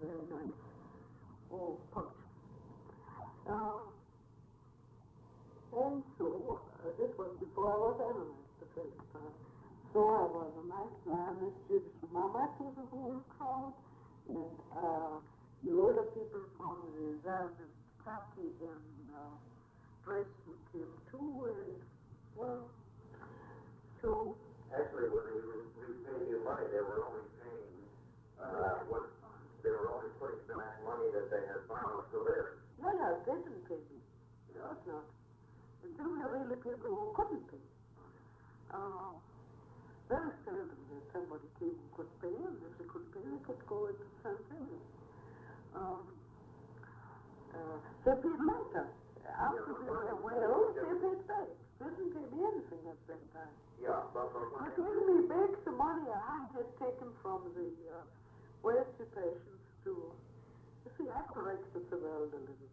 very nice. Oh, punch. And so, this was before I was analyzed the first time. So I was a nice man, a student. Mama was a whole crowd, and the older people from the Zionist party in Dresden came too, and, well, so... Actually, when they repaid you money, they were only paying they were only putting back money that they had promised to live. Yeah, they didn't pay me. No, it's not. And there were really people who couldn't pay. Very seldom that somebody came who could pay, and if they couldn't pay, they could go into San Antonio. They paid later. After they were well, they paid back. They didn't pay me anything at that time. Yeah, but They gave me back the money I had taken from the wealthy patients to... You see, I corrected the world a little.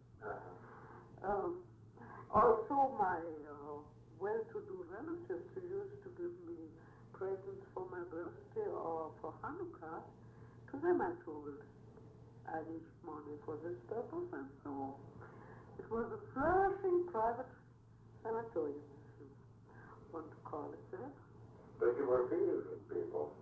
Also, my well-to-do relatives who used to give me presents for my birthday or for Hanukkah, to them I told I needed money for this purpose, and so it was a flourishing private sanatorium, if you want to call it that. But you were feeding these people.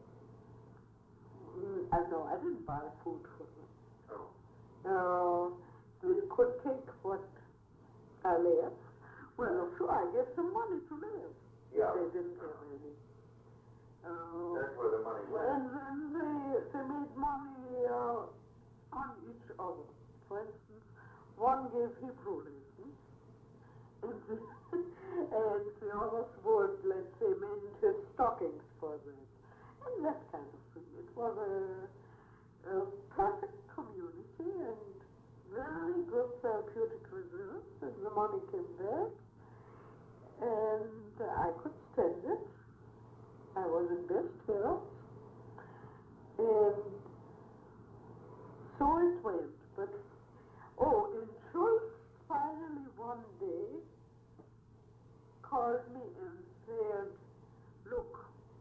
No, I didn't buy food for them. Oh. They could take what I left. Well, sure, I gave them money to live. Yeah. They didn't have any. That's where the money went. And then they made money on each other. For instance, one gave Hebrew lessons, and the others would, let's say, mend his stockings for them. And that kind of thing. It was a perfect community and very good therapeutic results, and the money came back, and I could spend it. I was in best health, and so it went. But, and Schultz finally one day called me and said, look,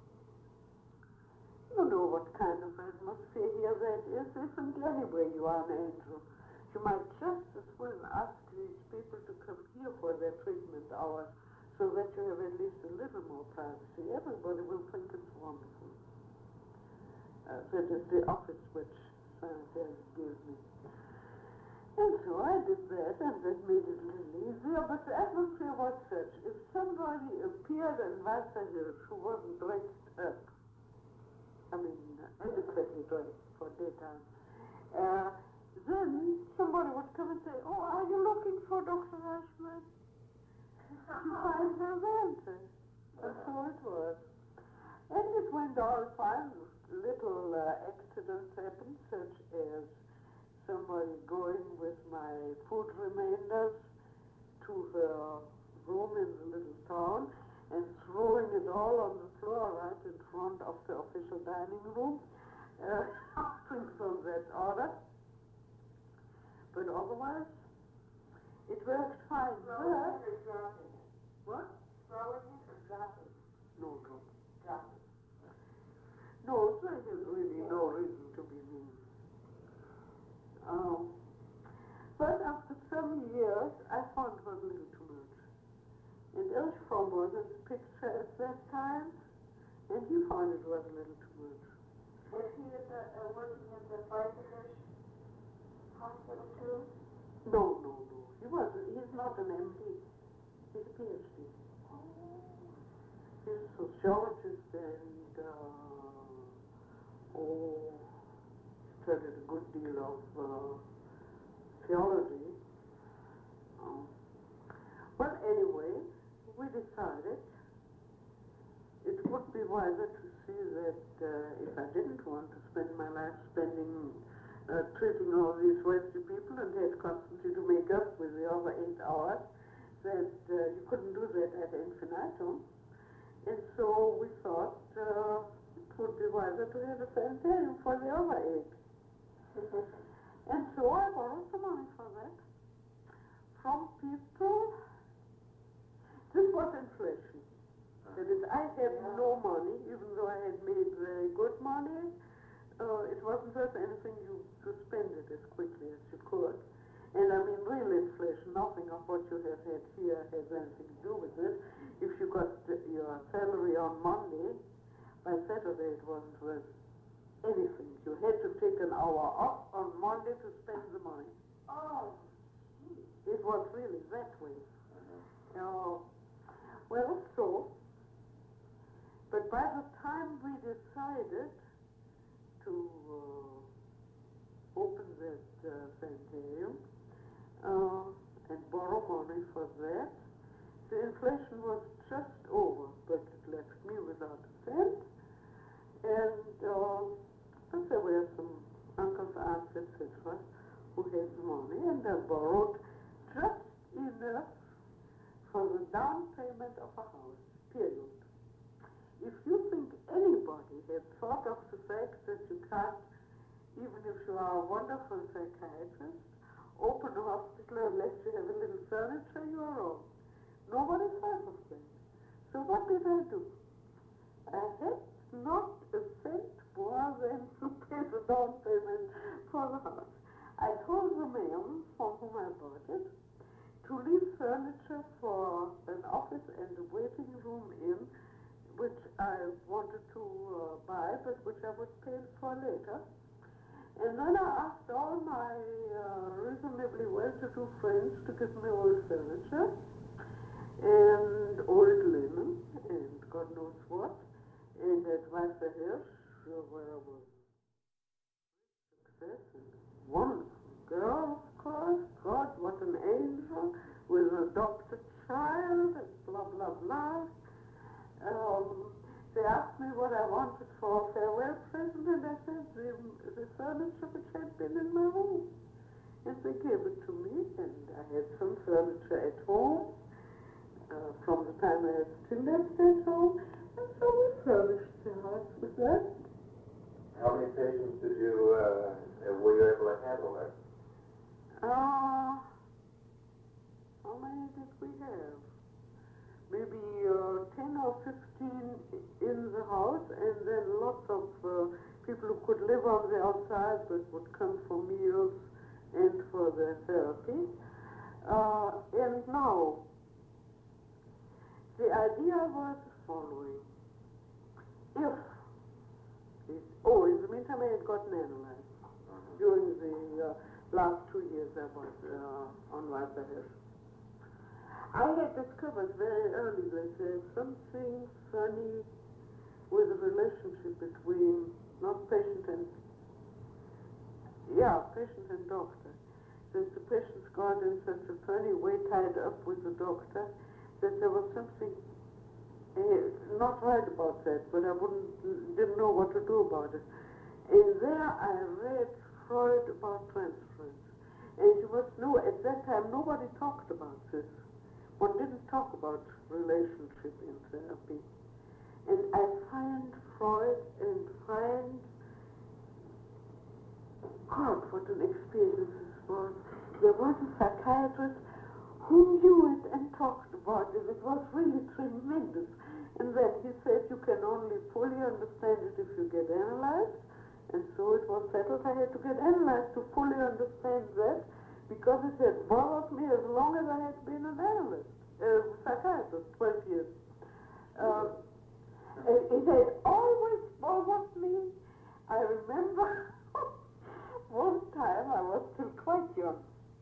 you know what kind of atmosphere here that is. Isn't anyway you are an angel. You might just as well ask these people to come here for their treatment hours so that you have at least a little more privacy. Everybody will think it's wonderful. That is the office which Science gave me. And so I did that, and that made it a little easier, but the atmosphere was such. If somebody appeared in Wasserhills who wasn't dressed up, adequately dressed for daytime, then somebody would come and say, oh, are you looking for Dr. Eichmann? You find her there. And so it was. And it went all fine. Little accidents happened, such as somebody going with my food remainders to her room in the little town and throwing it all on the floor right in front of the official dining room. Things of that order. But otherwise, it worked fine. What? Throwing or dropping? No. Dropping. No, there is really no reason to be mean. But after some years, I found it was a little too much. And Hirschbaum was in the picture at that time, and he found it was a little too much. Was he working at the Weißenbusch hospital too? No. He's not an MD. He's a PhD. He's a sociologist and studied a good deal of theology. Well, anyway, we decided it would be wiser to see that if I didn't want to spend my life treating all these wealthy people and had constantly to make up with the other 8 hours, that you couldn't do that at infinitum. And so we thought it would be wiser to have a sanitarium for the other 8. And so I borrowed some money for that from people. This was inflation. That is, I had no money, even though I had made very good money. It wasn't worth anything to spend it of what you have had here has anything to do with it. If you got your salary on Monday, by Saturday it wasn't worth anything. You had to take an hour off on Monday to spend the money. Oh, It was really that way. Well, so, but by the time we decided to open that sanitarium and borrow money for that, the inflation was just over, but it left me without a cent. And but there were some uncles, aunts, etc., who had money, and they borrowed just enough for the down payment of a house, period. If you think anybody had thought of the fact that you can't, even if you are a wonderful psychiatrist, open a hospital unless you have a little furniture, you are wrong. Nobody thought of that. So what did I do? I had not a cent more than to pay the down payment for the house. I told the man from whom I bought it to leave furniture for an office and a waiting room in, which I wanted to buy, but which I would pay for later. And then I asked all my reasonably well-to-do friends to give me old furniture and old linen and God knows what. And at Weißer Hirsch, where I was success and wonderful girl, of course, God, what an angel, with a adopted child, and blah, blah, blah. They asked me what I wanted for a farewell present, and I said the furniture which had been in my room. And they gave it to me, and I had some furniture at home from the time I had still left at home, and so we furnished the house with that. How many patients were you able to handle there? How many did we have? Maybe 10 or 15 in the house, and then lots of people who could live on the outside but would come for meals and for their therapy. And now, the idea was the following. In the meantime I had gotten analyzed during the last 2 years I was on Weißer Hirsch. I had discovered very early that there's something funny with the relationship between not patient and doctor. That the patients got in such a funny way tied up with the doctor that there was something not right about that, but I didn't know what to do about it. And there I read Freud about transference. And at that time nobody talked about this. One didn't talk about relationship in therapy. And I find Freud and find, God, what an experience this was. There was a psychiatrist who knew it and talked about it. It was really tremendous. And then he said, you can only fully understand it if you get analyzed. And so it was settled I had to get analyzed to fully understand that, because it had bothered me as long as I had been an analyst, psychiatrist, 12 years. It had always bothered me. I remember one time, I was still quite young,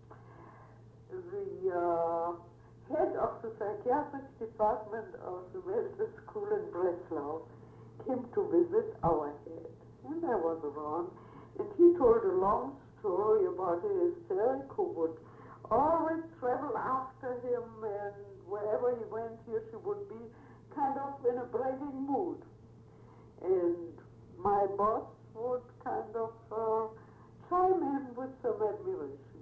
the head of the psychiatric department of the medical school in Breslau came to visit our head. And I was around, and he told a long story about a hysteric who would always travel after him, and wherever he went, here she would be kind of in a bragging mood. And my boss would kind of chime in with some admiration.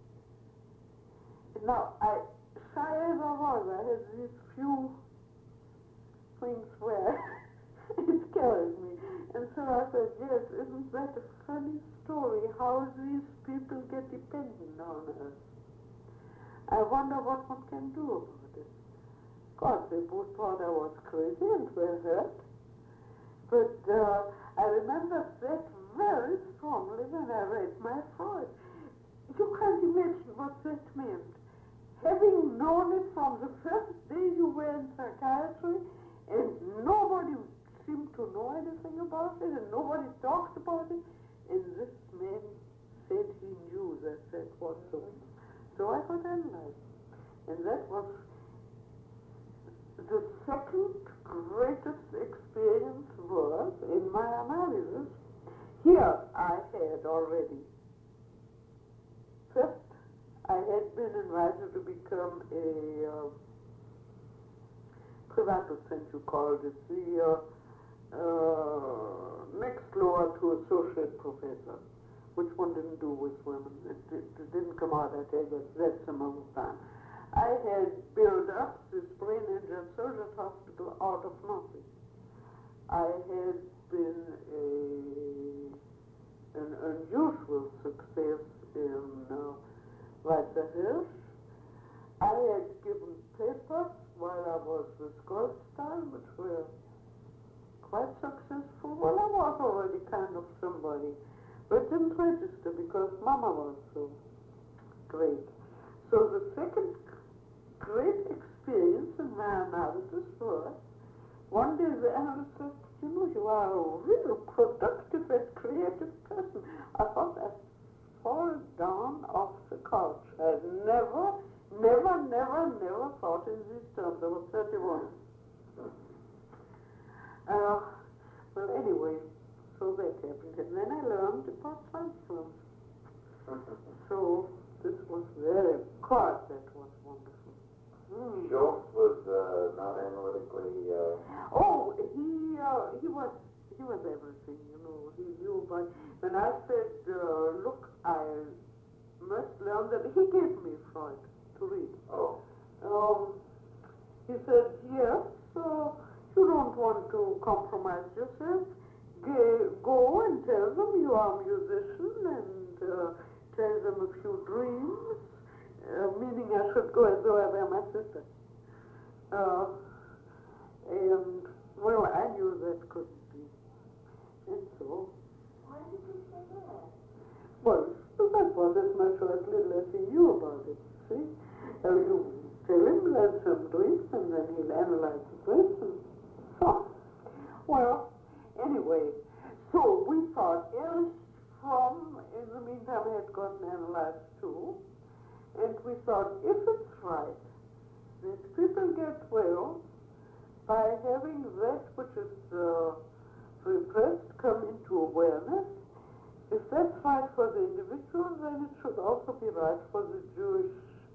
Now, shy as I was, I had these few things where it scared me. And so I said, yes, isn't that a funny story, how these people get dependent on us? I wonder what one can do about it. Of course, they both thought I was crazy and were hurt. But I remember that very strongly when I read my Freud. You can't imagine what that meant. having known it from the first day you were in psychiatry, and nobody seemed to know anything about it, and nobody talked about it, and this man said he knew that was so. So I got analyzed. And that was the second greatest experience was in my analysis. Here I had already. First, I had been invited to become a privatdocent, you called it, the next lower to associate professor, which one didn't do with women. It didn't come out at that amount of time. I had built up this brain injured soldiers hospital out of nothing. I had been an unusual success in Weiser Hirsch. I had given papers while I was with Goldstein, which were quite successful. Well, I was already kind of somebody, but it didn't register because Mama was so great. So the second great experience in my analysis was, one day the analyst said, you know, you are a real productive and creative person. I thought I'd fall down off the couch. I never thought in these terms. I was 31. Well, anyway, so that happened. And then I learned about transference. So this was very, God, that was wonderful. Schultz was not analytically. Oh, he was everything, you know. He knew, but when I said, look, I must learn that, he gave me Freud to read. Oh. He said, yes, you don't want to compromise yourself. Go and tell them you are a musician and tell them a few dreams. Meaning I should go as though I were my sister. And, well, I knew that couldn't be. And so... Why did you say that? Well, that was as much or as little as he knew about it, see? You tell him, learn some dreams, and then he'll analyze the dreams, and so. Well, anyway, so we thought Erich Fromm, in the meantime, had gotten analyzed too. And we thought, if it's right that people get well by having that which is repressed come into awareness, if that's right for the individual, then it should also be right for the Jewish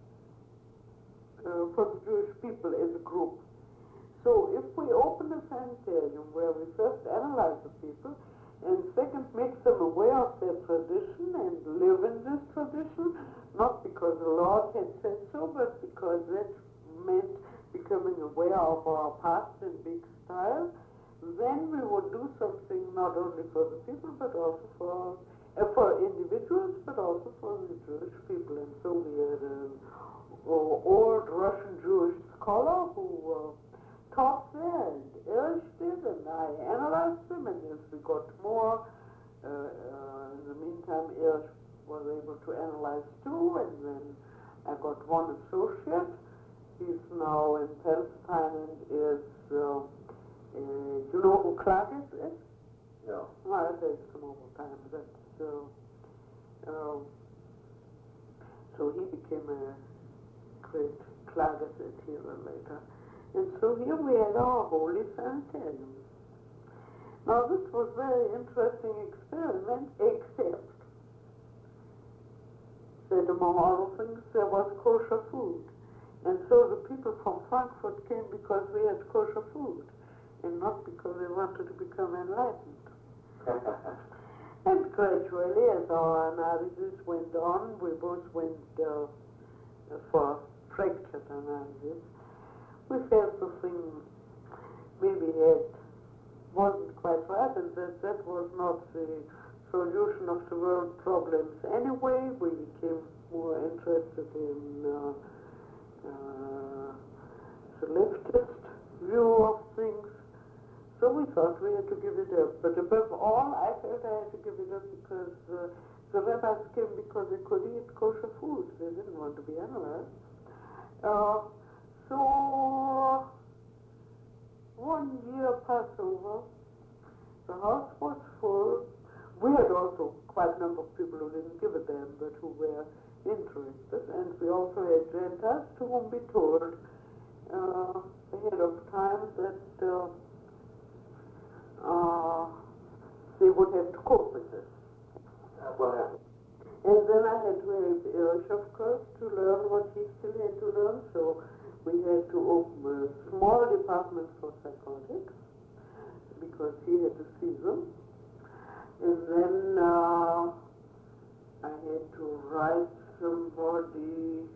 people as a group. So if we open a sanitarium where we first analyze the people, and second, make them aware of their tradition and live in this tradition, not because the Lord had said so, but because that meant becoming aware of our past in big style, then we would do something not only for the people, but also for individuals, but also for the Jewish people. And so we had an old Russian Jewish scholar who taught there, and Erich did, and I analyzed them, and as we got more, in the meantime, Erich was able to analyze too, and then I got one associate. He's now in Palestine and is, you know who Clark is? No. Well, I say some more time, but, so he became a great Klages adherent later. And so here we had our holy sanitarium. Now this was a very interesting experiment, except that among other things there was kosher food. And so the people from Frankfurt came because we had kosher food, and not because they wanted to become enlightened. And gradually, as our analysis went on, we both went for fractured analysis. We felt the thing maybe wasn't quite right, and that was not the solution of the world problems anyway. We became more interested in the leftist view of things. So we thought we had to give it up. But above all, I felt I had to give it up because the rabbis came because they could eat kosher food. They didn't want to be analyzed. So, 1 year passed over. The house was full. We had also quite a number of people who didn't give a damn, but who were interested. And we also had renters to whom we told ahead of time that they would have to cope with this. What happened? And then I had to have Erich, of course, to learn what he still had to learn. So we had to open a small department for psychotics because he had to see them. And then I had to write somebody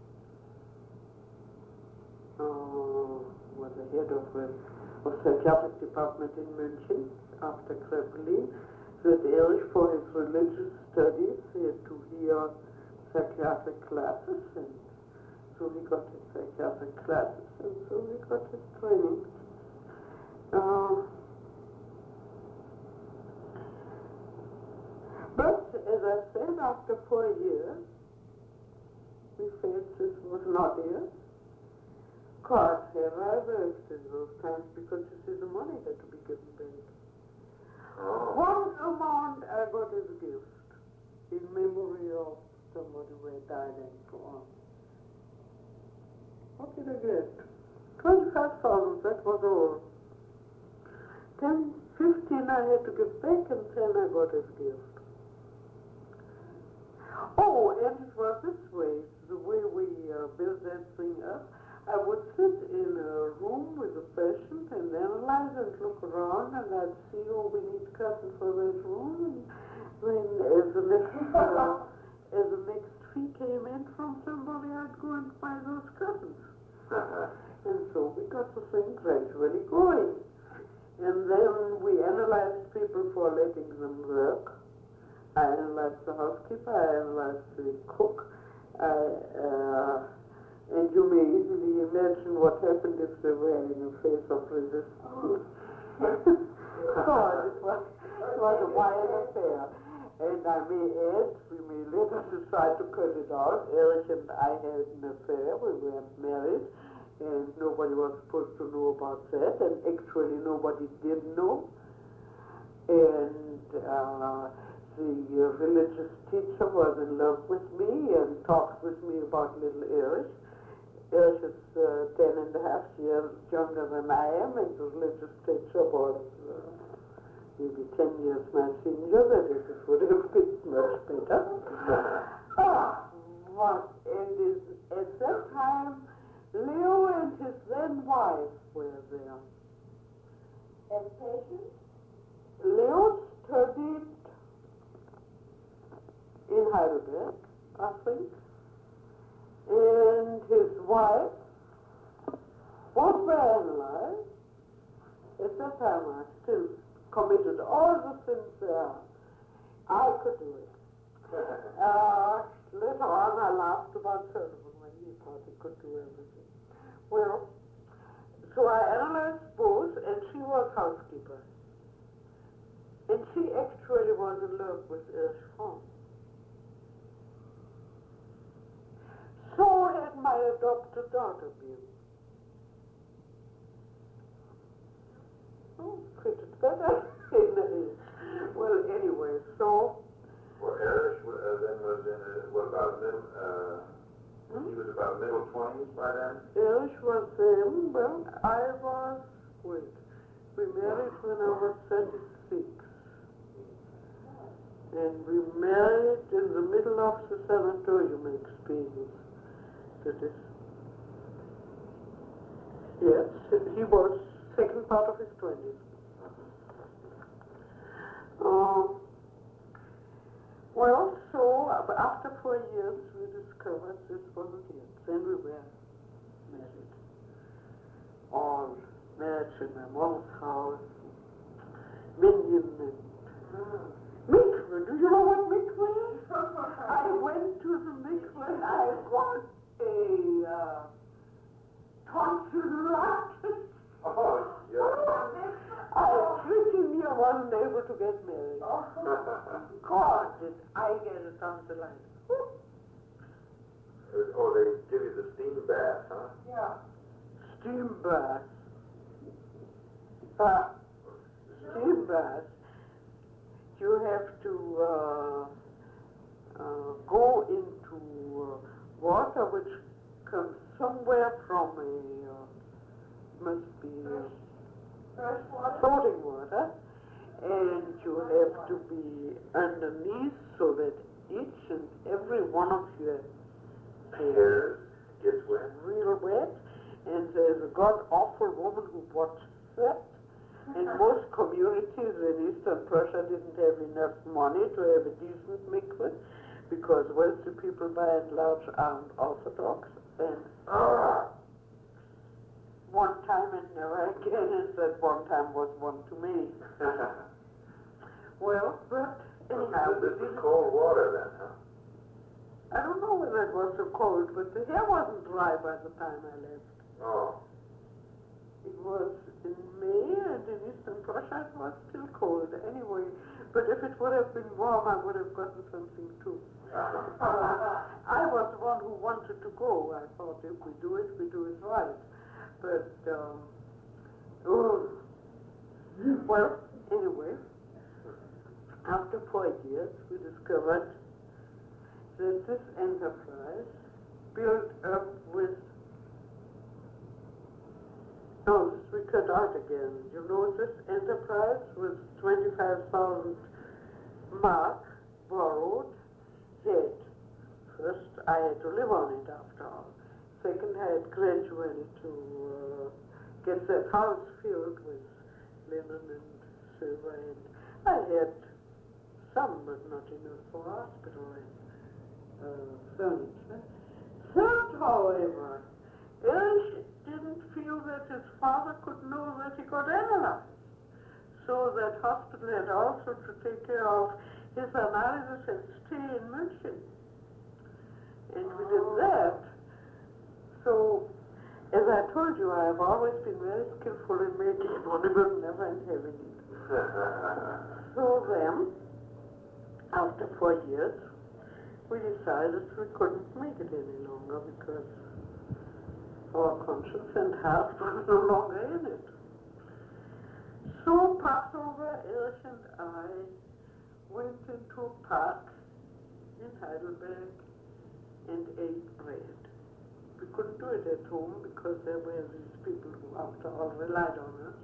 was the head of a psychiatric department in München after Kraepelin, that Erich, for his religious studies, had to hear psychiatric classes, and so he got his psychiatric classes, and so he got his training. But, as I said, after 4 years, we felt this was not it. Cards have reversed in those times because you see the money had to be given back. Oh. One amount I got as a gift in memory of somebody who had died and so on. What did I get? 25,000, that was all. 10, 15 I had to give back and 10 I got as a gift. Oh, and it was this way, the way we built that thing up. I would sit in a room with a patient and analyze and look around, and I'd see, oh, we need curtain for that room. And then as the next fee came in from somebody, I'd go and buy those curtains. And so we got the thing gradually going. And then we analyzed people for letting them work. I analyzed the housekeeper, I analyzed the cook, and you may easily imagine what happened if they were in the face of resistance. it was a wild affair. And I may add, we may later decide to cut it out. Erich and I had an affair, we weren't married, and nobody was supposed to know about that, and actually nobody did know. And the religious teacher was in love with me and talked with me about little Erich. Erich is 10 and a half years younger than I am, and the religious teacher was maybe 10 years my senior, that is, it would have been much better. And at that time, Leo and his then wife were there. And patient? Leo studied in Heidelberg, I think. And his wife was analyzed. At that time I still committed all the sins there. I could do it. Later on I laughed about Sullivan when he thought he could do everything. Well, so I analyzed both, and she was housekeeper. And she actually was in love with Erich Fromm. So had my adopted daughter been. Oh, fitted better. Well, anyway, so... Well, Erich then was in, what about he was about middle 20s by then? Erich was well, I was, we married when I was 36. And we married in the middle of the sanatorium experience. That is, yes, he was second part of his 20s. Well, so after 4 years, we discovered this wasn't it. Then we were married. All marriage in my mom's house. Minion and mikveh. Do you know what mikveh is? I went to the mikveh and I got a tonsillitis. Oh, yeah. I pretty near wasn't able to get married. God, did I get a tonsillitis. Oh, they give you the steam bath, huh? Yeah. Steam bath. Steam bath. You have to go into water which comes somewhere from must be Fresh water? floating water, and you have to be underneath so that each and every one of your Hairs gets wet. real wet, and there's a god-awful woman who watches that. And most communities in Eastern Prussia didn't have enough money to have a decent mikveh, because wealthy people by and large aren't Orthodox. And one time and never again, and that one time was one to me. Well, but anyhow, This is cold water then, huh? I don't know whether it was so cold, but the hair wasn't dry by the time I left. Oh. It was in May, and in Eastern Prussia it was still cold anyway. But if it would have been warm, I would have gotten something too. I was the one who wanted to go. I thought if we do it right. But, well, anyway, after 4 years, we discovered that this enterprise built up with, we cut out again. You know, this enterprise was 25,000 mark borrowed. Yet, first I had to live on it after all. Second, I had gradually to get that house filled with linen and silver, and I had some, but not enough for hospital and furniture. Third, however, Erich didn't feel that his father could know that he got analyzed. So that hospital had also to take care of his analysis and stay in München. And we did that. So, as I told you, I have always been very skillful in making money, but never in having it. So then, after 4 years, we decided we couldn't make it any longer because our conscience and heart was no longer in it. So Passover, Erich and I went into a park in Heidelberg and ate bread. We couldn't do it at home because there were these people who, after all, relied on us.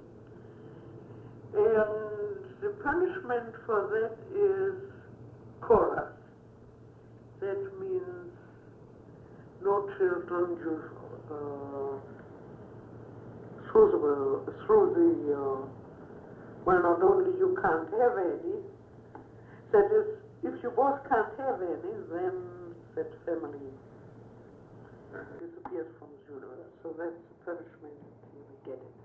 And the punishment for that is chorus. That means no children well, not only you can't have any, that is, if you both can't have any, then that family disappears from the universe. So that's the punishment you will get it.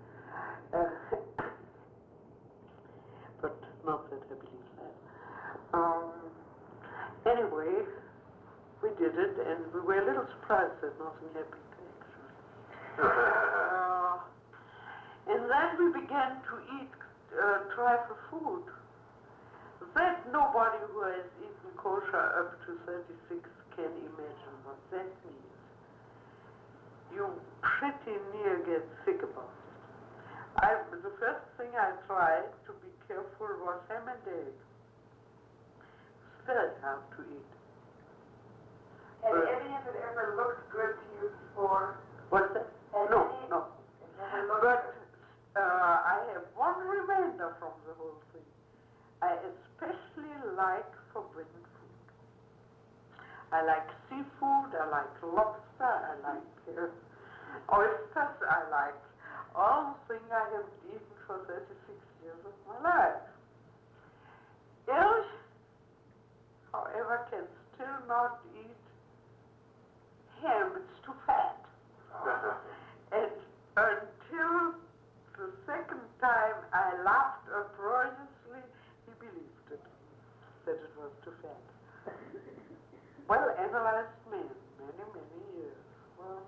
But not that I believe that. Anyway, we did it, and we were a little surprised that nothing happened, actually. And then we began to eat trifle food. That nobody who has eaten kosher up to 36 can imagine what that means. You pretty near get sick about it. The first thing I tried to be careful was ham and egg. It's very hard to eat. Had any of it ever looked good to you before? What's that? No. But I have one remainder from the whole thing. I especially like forbidden food. I like seafood, I like lobster, I like oysters, I like all the things I have eaten for 36 years of my life. Erich, however, can still not eat ham, it's too fat. And until the second time I laughed uproariously, he believed it, that it was too fat. Well, analyzed man, many years. Well,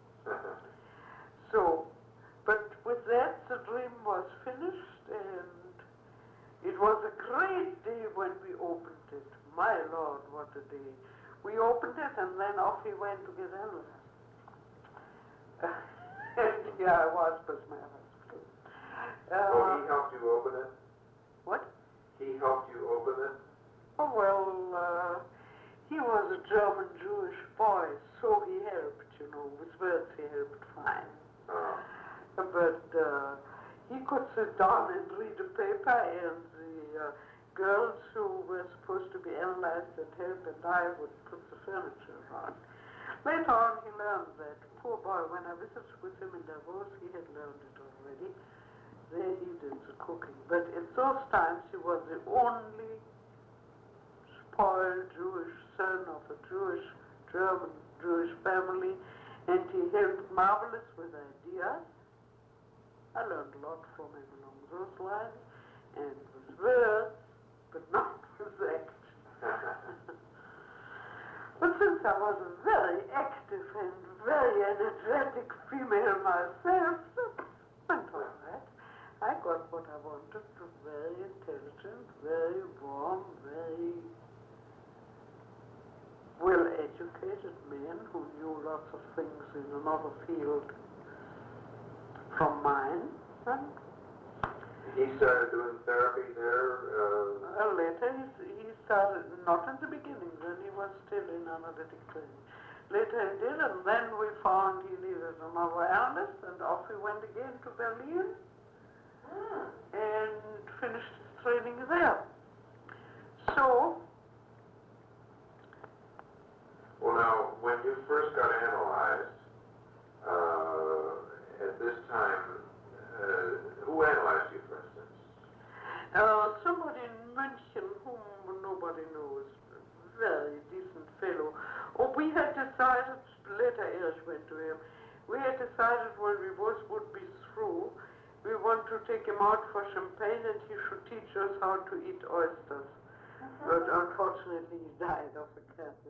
so, but with that, the dream was finished, and it was a great day when we opened it. my Lord, what a day. We opened it and then off he went to get analyzed. And yeah, I was, but my husband. So he helped you open it? What? He helped you open it? Oh, well, he was a German Jewish boy, so he helped, you know, with words he helped fine. But he could sit down and read the paper, and the girls who were supposed to be analyzed and help, and I would put the furniture on. Later on, he learned that. Poor boy, when I visited with him in Davos, he had learned it already. There he did the cooking. But in those times, he was the only spoiled Jewish son of a German Jewish family, and he helped marvelous with ideas. I learned a lot from him along those lines, and with words, but not with act. But since I was a very active and very energetic female myself, went all right. I got what I wanted, a very intelligent, very warm, very well-educated man who knew lots of things in another field from mine. And He started doing therapy there? later he started, not in the beginning, then he was still in analytic training. Later he did, and then we found he needed another analyst, and off he went again to Berlin and finished his training there. So, Well, now, when you first got analyzed, at this time, who analyzed you, for instance? somebody in München whom nobody knows, very decent fellow. Oh, we had decided, later Erich went to him, we had decided when we both would be through, we want to take him out for champagne and he should teach us how to eat oysters. But unfortunately he died of a cancer.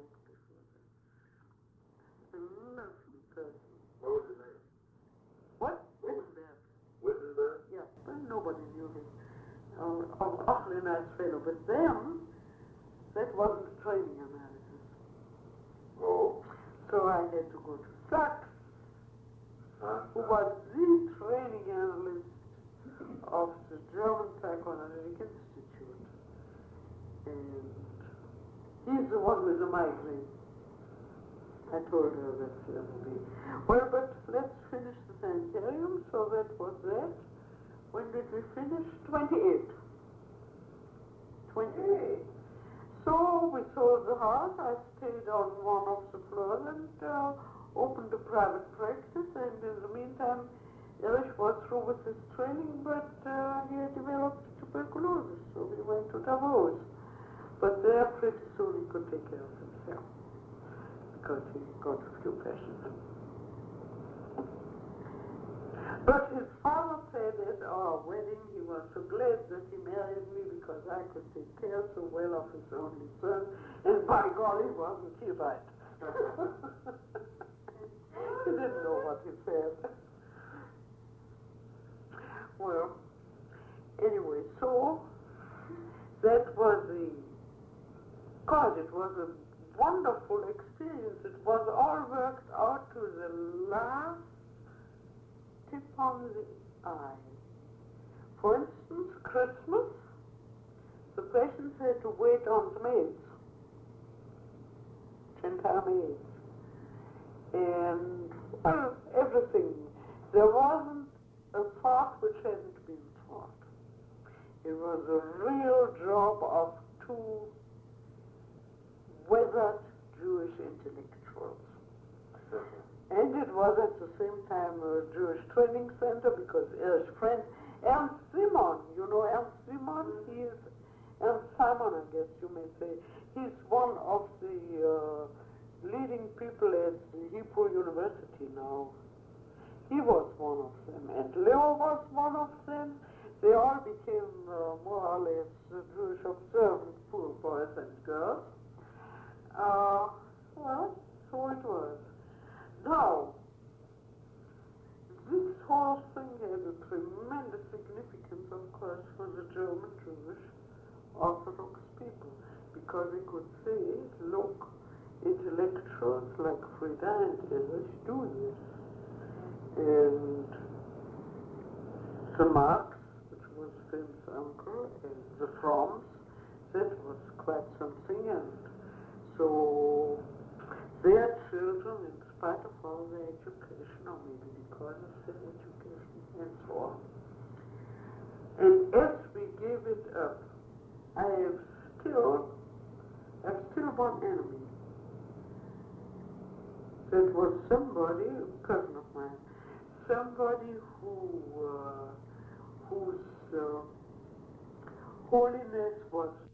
What was his name? What? Wittenberg. Wittenberg? Yeah, but nobody knew him. Awfully nice fellow, but then, that wasn't training analysis. Oh. So I had to go to Sachs, who was the training analyst of the German Psychoanalytic Institute. And he's the one with the migraine. I told her that the other day. Well, but let's finish the sanitarium, so that was that. When did we finish? 28. 28. So we sold the house. I stayed on one of the floors and opened a private practice. And in the meantime, Erich was through with his training, but he had developed tuberculosis, so we went to Davos. But there, pretty soon, he could take care of himself because he got a few patients. But his father said at our wedding he was so glad that he married me because I could take care so well of his only son, and by golly, wasn't he right? He didn't know what he said. Well, anyway, so that was God, it was a wonderful experience. It was all worked out to the last tip on the eye. For instance, Christmas, the patients had to wait on the maids, Gentile maids, and everything. There wasn't a thought which hadn't been thought. It was a real job of two weathered Jewish intellectuals. And it was at the same time a Jewish training center because Erich friend, Ernst Simon, you know Ernst Simon? He is, Ernst Simon, I guess you may say. He's one of the leading people at the Hebrew University now. He was one of them, and Leo was one of them. They all became more or less Jewish observant poor boys and girls. Well, so it was. Now, this whole thing had a tremendous significance, of course, for the German Jewish Orthodox people, because we could say, look, intellectuals like Frida and others do this. And the Marx, which was Finn's uncle, and the Fromms, that was quite something. And so their children, in spite of all their education, or maybe because of their education, and so on. And as we gave it up, I have still one enemy. That was somebody, a cousin of mine, somebody whose holiness was